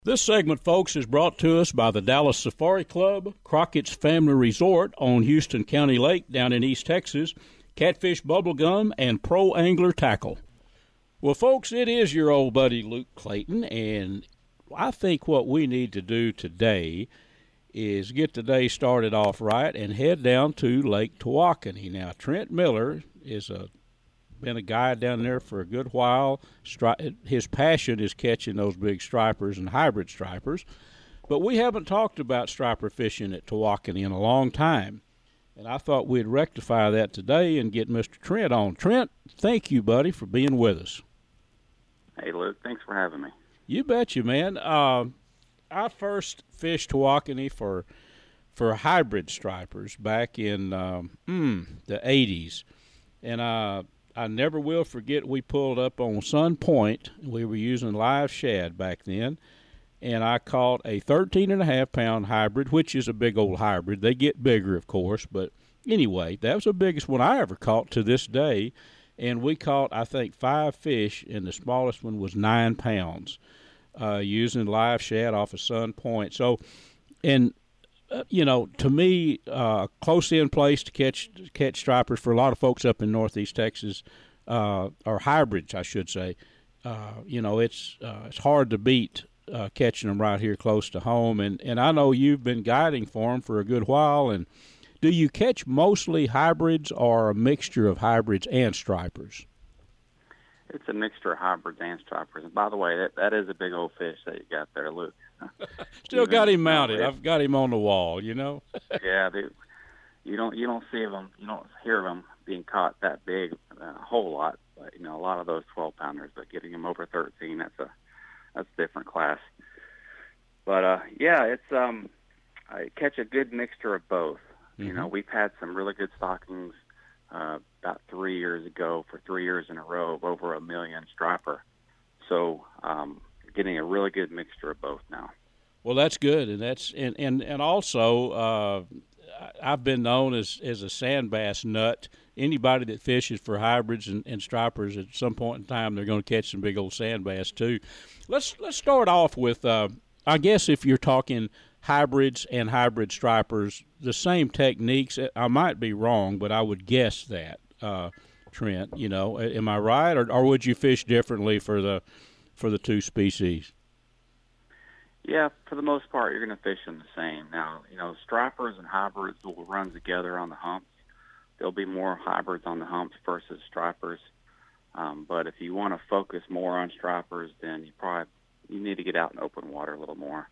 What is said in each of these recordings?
This segment, folks, is brought to us by the Dallas Safari Club, Crockett's Family Resort on Houston County Lake down in East Texas, Catfish Bubblegum, and Pro Angler Tackle. Well, folks, it is your old buddy Luke Clayton, and I think what we need to do today is get the day started off right and head down to Lake Tawakoni. Now, Trent Miller is been a guide down there for a good while. His passion is catching those big stripers and hybrid stripers. But we haven't talked about striper fishing at Tawakoni in a long time. And I thought we'd rectify that today and get Mr. Trent on. Trent, thank you, buddy, for being with us. Hey, Luke, thanks for having me. You betcha, man. I first fished Tawakoni for hybrid stripers back in the 80s. And I never will forget we pulled up on Sun Point. We were using live shad back then, and I caught a 13.5-pound hybrid, which is a big old hybrid. They get bigger, of course, but anyway, that was the biggest one I ever caught to this day, and we caught, I think, 5 fish, and the smallest one was 9 pounds using live shad off of Sun Point. So, and to me, close-in place to catch stripers for a lot of folks up in Northeast Texas, or hybrids, I should say. It's hard to beat catching them right here close to home. And I know you've been guiding for them for a good while. And do you catch mostly hybrids or a mixture of hybrids and stripers? It's a mixture of hybrids and stripers. And by the way, that is a big old fish that you got there, Luke. Still got him mounted. I've got him on the wall, Yeah, you don't see them, you don't hear them being caught that big a whole lot. But a lot of those 12-pounders, but getting them over 13, that's a different class. But it's I catch a good mixture of both. Mm-hmm. We've had some really good stockings about 3 years ago for 3 years in a row of over 1 million striper. So getting a really good mixture of both now. Well, that's good, and also I've been known as a sand bass nut. Anybody that fishes for hybrids and stripers at some point in time, they're going to catch some big old sand bass too. Let's start off with I guess if you're talking hybrids and hybrid stripers, the same techniques. I might be wrong, but I would guess that, Trent. Am I right, or would you fish differently for the two species? Yeah, for the most part, you're going to fish them the same. Now, stripers and hybrids will run together on the humps. There'll be more hybrids on the humps versus stripers. But if you want to focus more on stripers, then you need to get out in open water a little more.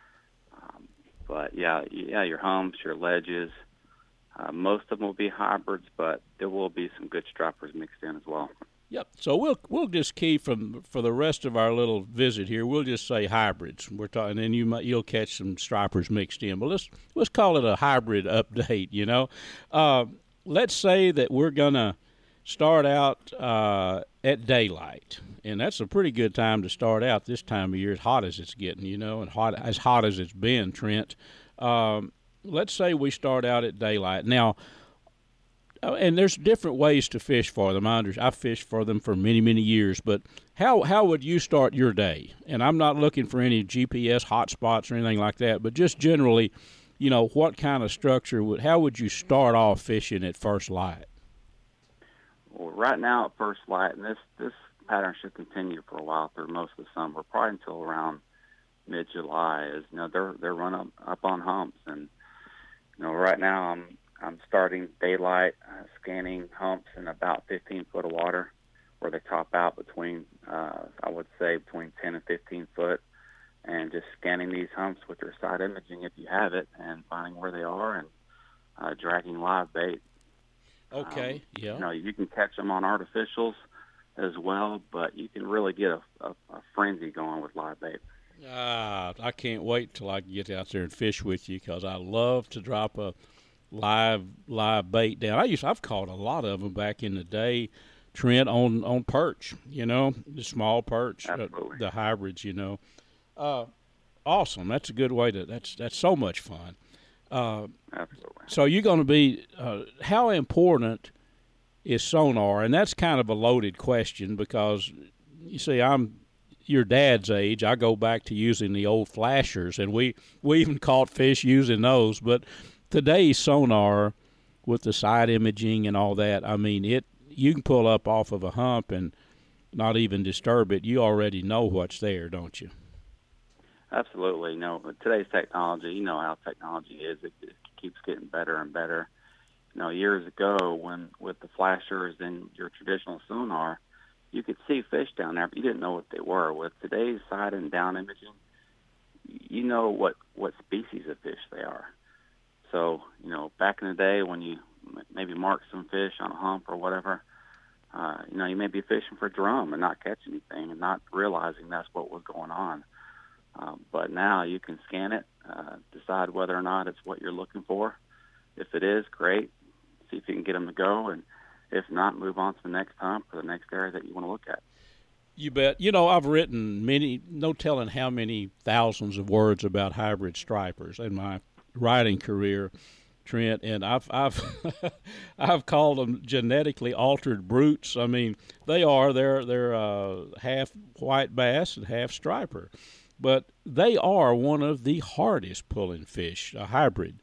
But your humps, your ledges, most of them will be hybrids, but there will be some good stripers mixed in as well. Yep. So we'll just key for the rest of our little visit here. We'll just say hybrids. We're talking, and you'll catch some stripers mixed in. But let's call it a hybrid update. Let's say that we're gonna start out at daylight, and that's a pretty good time to start out this time of year, as hot as it's getting, and as hot as it's been, Trent. Let's say we start out at daylight. Now, and there's different ways to fish for them. I've fished for them for many, many years, but how would you start your day? And I'm not looking for any GPS hotspots or anything like that, but just generally, what kind of structure how would you start off fishing at first light? Well, right now at first light, and this pattern should continue for a while through most of the summer, probably until around mid-July. They're run up on humps, and right now I'm starting daylight, scanning humps in about 15 foot of water, where they top out between 10 and 15 foot, and just scanning these humps with your side imaging if you have it, and finding where they are and dragging live bait. Okay, yeah. You can catch them on artificials as well, but you can really get a frenzy going with live bait. I can't wait till I can get out there and fish with you, because I love to drop a live bait down. I've caught a lot of them back in the day, Trent, on perch, the small perch, the hybrids, Awesome. That's a good way that's so much fun. Absolutely. So you're going to be, how important is sonar? And that's kind of a loaded question, because you see, I'm your dad's age, I go back to using the old flashers, and we even caught fish using those. But today's sonar with the side imaging and all that, I mean, you can pull up off of a hump and not even disturb it. You already know what's there, don't you? Absolutely. No, but today's technology, you know how technology is. It keeps getting better and better. You know, years ago, when with the flashers and your traditional sonar, you could see fish down there, but you didn't know what they were. With today's side and down imaging, you know what species of fish they are. So, you know, back in the day when you maybe marked some fish on a hump or whatever, you know, you may be fishing for drum and not catch anything and not realizing that's what was going on. But now you can scan it, decide whether or not it's what you're looking for. If it is, great. See if you can get them to go, and if not, move on to the next hump or the next area that you want to look at. You bet. You know, I've written no telling how many thousands of words about hybrid stripers in my writing career, Trent, and I've I've called them genetically altered brutes. I mean, they're half white bass and half striper, but they are one of the hardest pulling fish, a hybrid.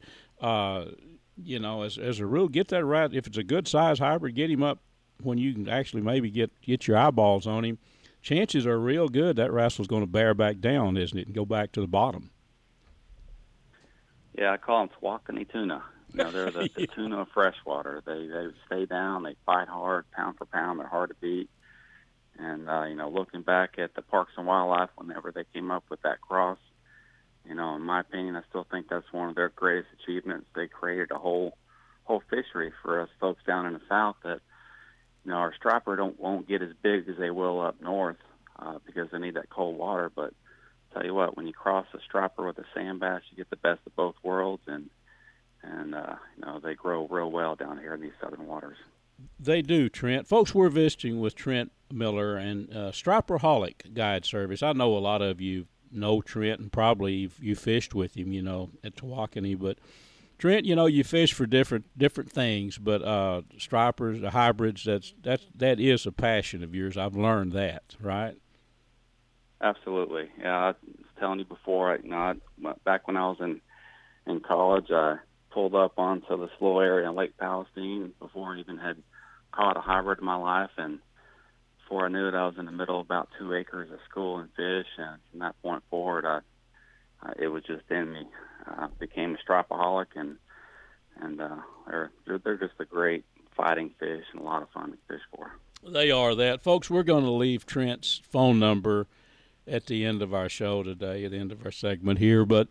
You know, as a rule, get that right. If it's a good size hybrid, get him up when you can actually maybe get your eyeballs on him. Chances are real good that wrestle's going to bear back down, isn't it, and go back to the bottom. Yeah, I call them Tawakoni tuna. You know, they're the tuna of freshwater. They stay down, they fight hard, pound for pound. They're hard to beat. And you know, looking back at the Parks and Wildlife, whenever they came up with that cross, you know, in my opinion, I still think that's one of their greatest achievements. They created a whole fishery for us folks down in the South that, you know, our striper won't get as big as they will up north because they need that cold water. But tell you what, when you cross a striper with a sand bass, you get the best of both worlds, and you know, they grow real well down here in these southern waters. They do, Trent. Folks, we're visiting with Trent Miller and Striperholic Guide Service. I know a lot of you know Trent, and probably you fished with him, you know, at Tawakoni. But Trent, you know, you fish for different things, but stripers, the hybrids, that is a passion of yours. I've learned that, right? Absolutely. Yeah, I was telling you before, back when I was in college, I pulled up onto this little area in Lake Palestine before I even had caught a hybrid in my life, and before I knew it, I was in the middle of about 2 acres of school and fish, and from that point forward, it was just in me. I became a striperholic, and they're just a great fighting fish and a lot of fun to fish for. They are that. Folks, we're going to leave Trent's phone number at the end of our show today, at the end of our segment here, but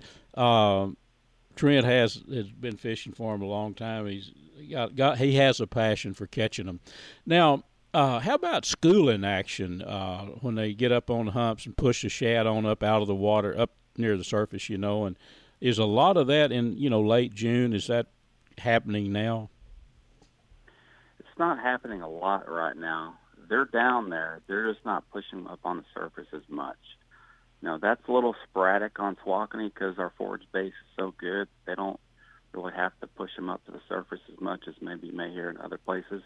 Trent has been fishing for him a long time. He has a passion for catching them. Now, how about schooling action when they get up on the humps and push the shad on up out of the water, up near the surface, you know, and is a lot of that in, you know, late June? Is that happening now? It's not happening a lot right now. They're down there. They're just not pushing up on the surface as much. You know, that's a little sporadic on Tawakoni because our forage base is so good. They don't really have to push them up to the surface as much as maybe you may hear in other places.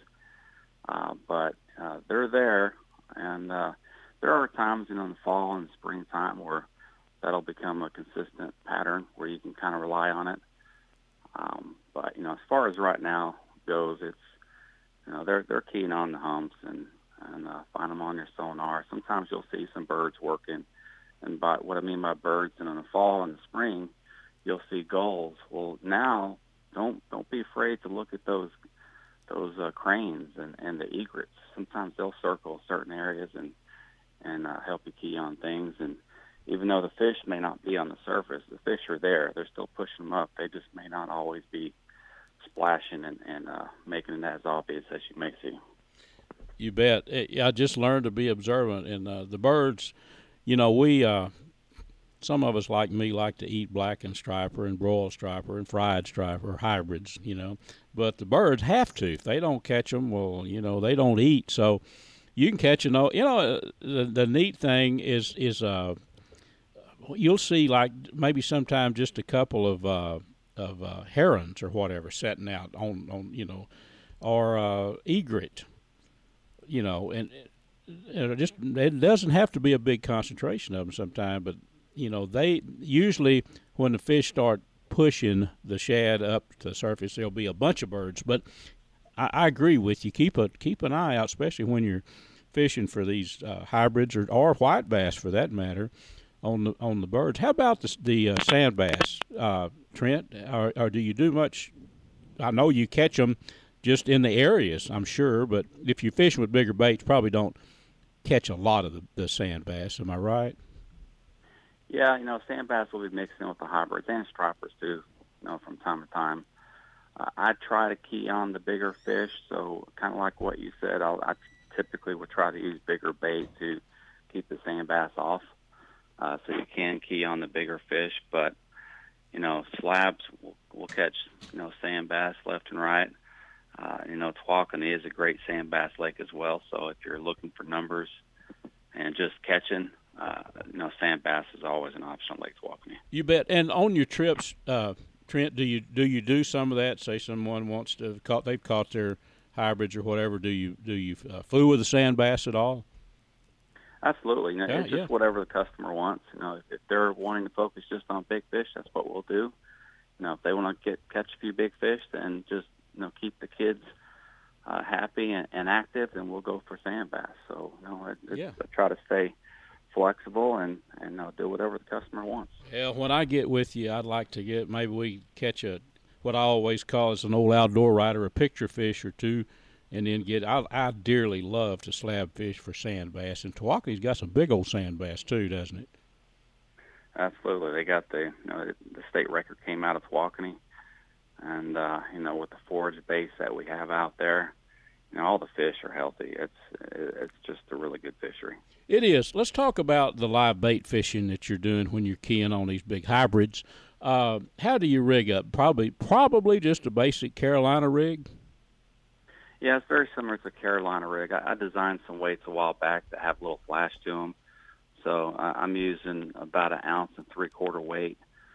But they're there, and there are times, you know, in the fall and springtime where that'll become a consistent pattern where you can kind of rely on it. But, you know, as far as right now goes, it's, you know, they're keen on the humps and find them on your sonar. Sometimes you'll see some birds working. And by what I mean by birds, and in the fall and the spring, you'll see gulls. Well, now don't be afraid to look at those cranes and the egrets. Sometimes they'll circle certain areas and help you key on things. And even though the fish may not be on the surface, the fish are there. They're still pushing them up. They just may not always be splashing and making it as obvious as you may see. You bet. I just learned to be observant, and the birds. You know, we some of us like me like to eat blackened striper and broiled striper and fried striper, hybrids, you know. But the birds have to. If they don't catch them, well, you know, they don't eat. So you can catch them. You know, the neat thing is you'll see like maybe sometime just a couple of herons or whatever setting out on you know, or egret, you know, and just it doesn't have to be a big concentration of them sometimes, but they usually when the fish start pushing the shad up to the surface, there'll be a bunch of birds. But I agree with you. Keep an eye out, especially when you're fishing for these hybrids or white bass for that matter, on the birds. How about the sand bass, Trent? Or do you do much? I know you catch them just in the areas, I'm sure, but if you're fishing with bigger baits, probably don't catch a lot of the sand bass. Am I right? Yeah, sand bass will be mixed in with the hybrids and stripers too, from time to time. I try to key on the bigger fish, so kind of like what you said, I typically would try to use bigger bait to keep the sand bass off, so you can key on the bigger fish. But, slabs will catch, sand bass left and right. Tawakoni is a great sand bass lake as well, so if you're looking for numbers and just catching, sand bass is always an option on Lake Tawakoni. You bet. And on your trips, Trent, do you do some of that? Say someone wants to they've caught their hybrids or whatever. Do you fool with the sand bass at all? Absolutely. It's just whatever the customer wants. If they're wanting to focus just on big fish, that's what we'll do. If they want to catch a few big fish, then just keep the kids happy and active, then we'll go for sand bass. So I try to stay flexible and do whatever the customer wants. Yeah, when I get with you, I'd like to maybe we catch what I always call as an old outdoor rider, a picture fish or two, and then I dearly love to slab fish for sand bass. And Tawakoni's got some big old sand bass too, doesn't it? Absolutely. They got the state record came out of Tawakoni, and with the forage base that we have out there, all the fish are healthy. It's just a really good fishery. It is. Let's talk about the live bait fishing that you're doing when you're keying on these big hybrids. How do you rig up? Probably just a basic Carolina rig? Yeah, it's very similar to Carolina rig. I designed some weights a while back that have a little flash to them. So I'm using about 1 ounce and 3/4 weight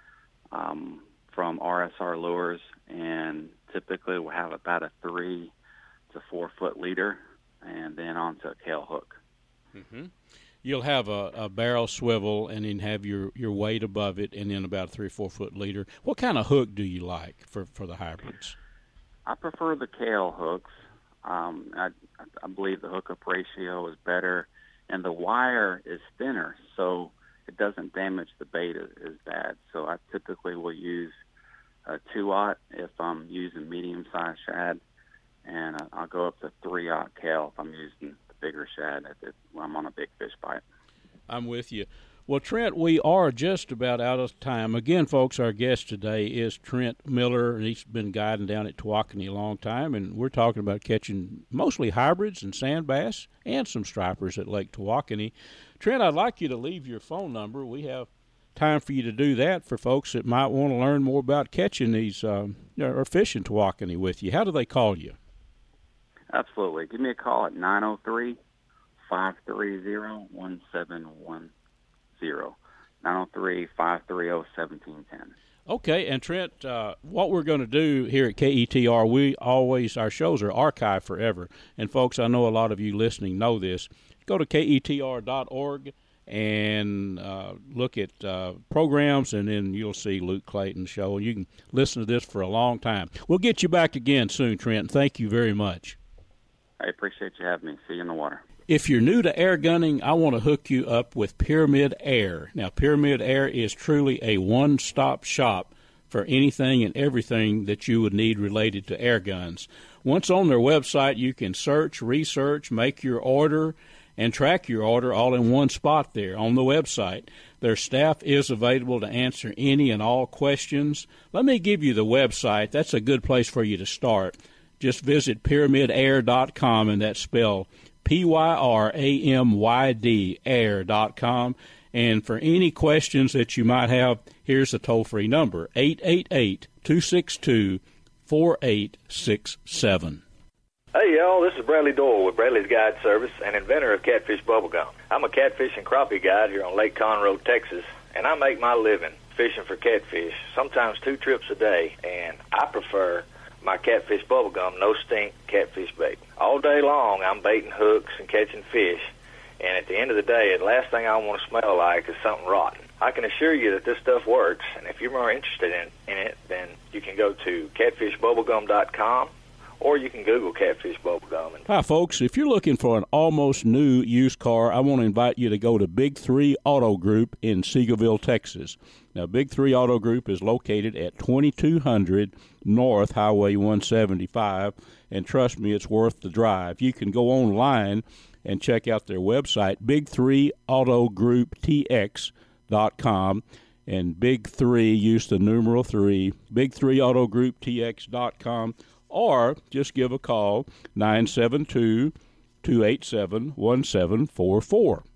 from RSR lures, and typically we'll have about a 3 to 4 foot leader, and then onto a tail hook. Mm-hmm. You'll have a barrel swivel, and then have your weight above it, and then about a 3 or 4 foot leader. What kind of hook do you like for the hybrids? I prefer the Kahle hooks. I believe the hookup ratio is better, and the wire is thinner, so it doesn't damage the bait as bad. So I typically will use a 2/0 if I'm using medium-sized shad, and I'll go up to 3/0 Kahle if I'm using the bigger shad when I'm on a big fish bite. I'm with you. Well, Trent, we are just about out of time. Again, folks, our guest today is Trent Miller, and he's been guiding down at Tawakoni a long time, and we're talking about catching mostly hybrids and sand bass and some stripers at Lake Tawakoni. Trent, I'd like you to leave your phone number. We have time for you to do that for folks that might want to learn more about catching these or fishing Tawakoni with you. How do they call you? Absolutely. Give me a call at 903-530-1710. 903-530-1710. Okay, and Trent, what we're going to do here at KETR, our shows are archived forever. And folks, I know a lot of you listening know this. Go to KETR.org and look at programs, and then you'll see Luke Clayton's show. You can listen to this for a long time. We'll get you back again soon, Trent. Thank you very much. I appreciate you having me. See you in the water. If you're new to air gunning, I want to hook you up with Pyramid Air. Now, Pyramid Air is truly a one-stop shop for anything and everything that you would need related to air guns. Once on their website, you can search, research, make your order, and track your order all in one spot there on the website. Their staff is available to answer any and all questions. Let me give you the website. That's a good place for you to start. Just visit pyramidair.com, and that's spelled PYRAMYD air.com. And for any questions that you might have, here's the toll-free number, 888-262-4867. Hey, y'all, this is Bradley Doyle with Bradley's Guide Service and inventor of Catfish Bubblegum. I'm a catfish and crappie guide here on Lake Conroe, Texas, and I make my living fishing for catfish, sometimes 2 trips a day, and I prefer my Catfish Bubblegum no stink catfish bait. All day long I'm baiting hooks and catching fish, And at the end of the day, the last thing I want to smell like is something rotten. I can assure you that this stuff works, and if you're more interested in it, then you can go to catfishbubblegum.com, or you can Google Catfish Bubblegum. Hi, folks. If you're looking for an almost new used car, I want to invite you to go to Big 3 Auto Group in Seagoville, Texas. Now, Big 3 Auto Group is located at 2200 North Highway 175, and trust me, it's worth the drive. You can go online and check out their website, big3autogrouptx.com, and Big 3, use the numeral 3, big3autogrouptx.com, or just give a call, 972-287-1744.